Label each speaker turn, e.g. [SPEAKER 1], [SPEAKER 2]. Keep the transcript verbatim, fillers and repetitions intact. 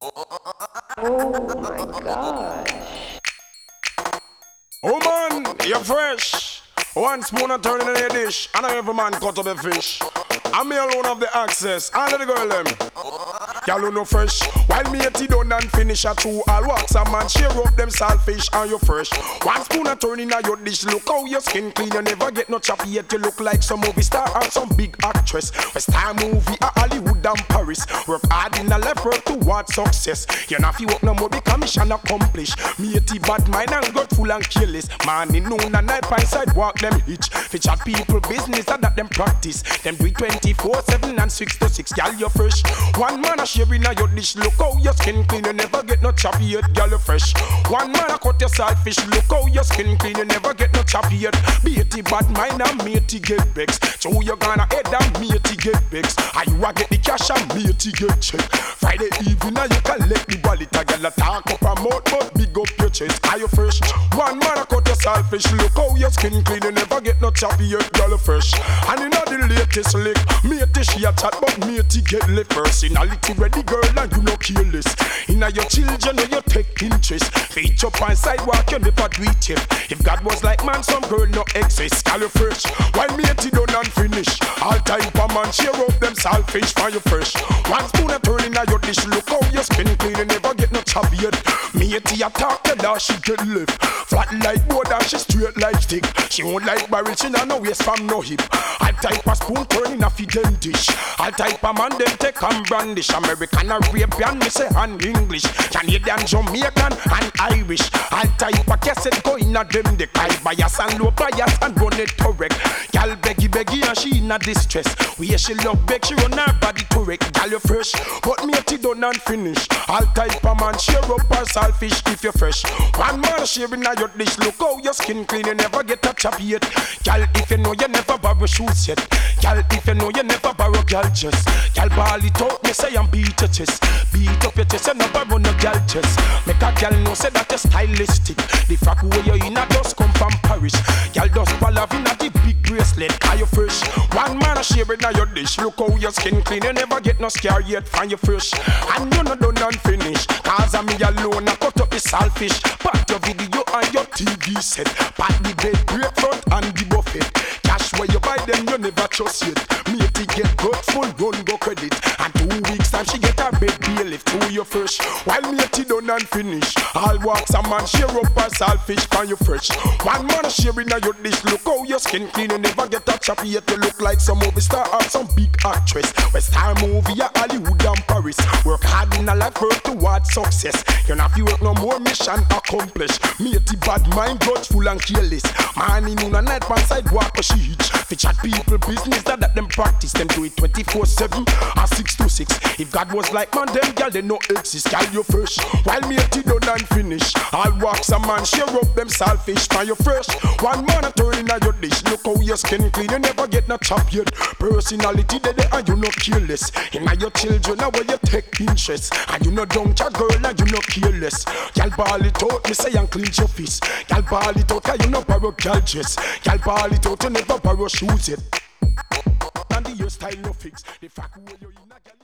[SPEAKER 1] Oh my gosh.
[SPEAKER 2] Oh man, you're fresh. One spoon of turn in a dish, and every man cut up a fish. I'm me alone have the access, all of the girl them. Y'all who no fresh. While me at done and finish a two, I'll walk some man share up them saltfish and you fresh. One spoon of turn in a your dish, look how your skin clean. You never get no choppy yet, you look like some movie star or some big actress. West time movie at Hollywood and Paris. Work hard in a left work towards success. You not fi work no more because mission accomplished. Me at bad mind and got full and careless. Man in noon and night by sidewalk them hitch. Fi chat people business and that them practice. Them do it twenty-four seven and six to six. Y'all you fresh. One man a share in a your dish. Look how your skin clean. You never get no choppy yet. Y'all you fresh. One man a cut your saltfish. Look how your skin clean. You never get no choppy yet. Be it bad mind and me to get vexed. So you gonna head and me to get vexed. Are you a get the cash and me to get check. Friday evening and you collect the wallet. A girl a talk up a mouth but big up your chest. Are you fresh? One man a cut your saltfish. Look how your skin clean. You never get no choppy yet. Y'all you fresh. And you know the latest lick. Me to she a chat but me to get lit. Personality ready girl and you no careless. Inna your children you take interest. Feet up on sidewalk you never do it yet. If God was like man some girl no exist. Y'all you fresh. While me to done and finish. All type of man share up them saltfish for you fresh. One spoon of turn inna your dish. Look how your skin clean you never get no choppy yet. Me to talk to her she get lift. Flat like board and she straight like stick. She won't like barrel she no waist from no hip. All type of spoon turn inna fi them dish. All type of man them take and brandish. American, Arabian, me say and English. Canadian, Jamaican and Irish. All type of cassette go inna them the high bias and low bias and run it correct. Gal beggy beggy and she inna distress. We hear she love beg she run her body correct. Gal you fresh, but me at done and finish. All type of man share up her saltfish if you fresh. One man share inna your dish. Look how your skin clean, you never get a choppy yet. Gal if you know you never borrow shoes yet. Gal if you know you never borrow gal just. Gal ball it out, me say I'm beat your chest. Beat up your chest, you never borrow no gal chest. Make a gal know say that you stylistic. The frack way you inna just come from Paris. Gal just palav inna the big bracelet. Are you fresh? One man a share inna your dish. Look how your skin clean, you never get no scare yet. Find you fresh, and you no done and finish. Cause I'm me alone, I cut up the saltfish. Pack your video and your T V set. Pack the bed, grapefruit and the buffet. Cash where you buy them, you never trust yet. Me to get good full run go credit. And two weeks time she get her bed bill if two you fresh. While me to done and finish. All walks a man share up her saltfish for you fresh. One man share inna your dish. Look how your skin clean, you never get a choppy yet. You look like some movie star or some big actress. West time movie at Hollywood and Paris. Work hard in a life work towards success. You not fi work no more mission accomplished. Me at the bad mind grudgeful and careless. Man in noon and night pan sidewalk where she hitch. Fi chat people business that, that them practice. Them do it twenty-four seven or six to six. If God was like man them gal they no exist. Gal you fresh. While me at it done and finish. All walks a man share up them saltfish. Now you fresh. One man a turn inna your dish. Look how your skin clean. You never get no chop yet. Personality they there and you no careless. Inna your children now where you take interest. And you no don't chat girl and you no careless. Gal ball it out me say and cleanse your fist. Gal ball it out cause you no borrow gal dress. Gal ball it out you never borrow shoes yet. And the hairstyle no fix. The fact where you in a gal